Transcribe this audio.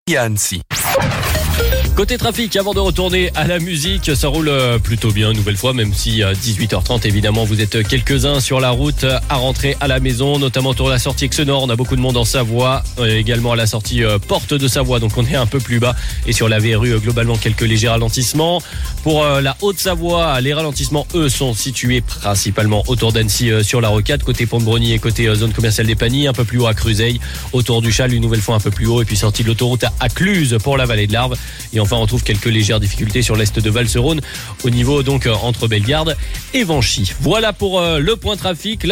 à Annecy. Côté trafic, avant de retourner à la musique, ça roule plutôt bien, une nouvelle fois, même si à 18h30, évidemment, vous êtes quelques-uns sur la route à rentrer à la maison, notamment autour de la sortie Aix-Nord. On a beaucoup de monde en Savoie, également à la sortie Porte de Savoie, donc on est un peu plus bas. Et sur la verrue, globalement, quelques légers ralentissements. Pour la Haute-Savoie, les ralentissements, eux, sont situés principalement autour d'Annecy sur la rocade, côté Pont-de-Brogny et côté zone commerciale des Paniers, un peu plus haut à Cruzeil, autour du Châle, une nouvelle fois un peu plus haut, et puis sortie de l'autoroute à Cluse pour la vallée de l'Arve. Et enfin, on trouve quelques légères difficultés sur l'est de Val-Serone, au niveau donc entre Bellegarde et Vanchy. Voilà pour le point trafic.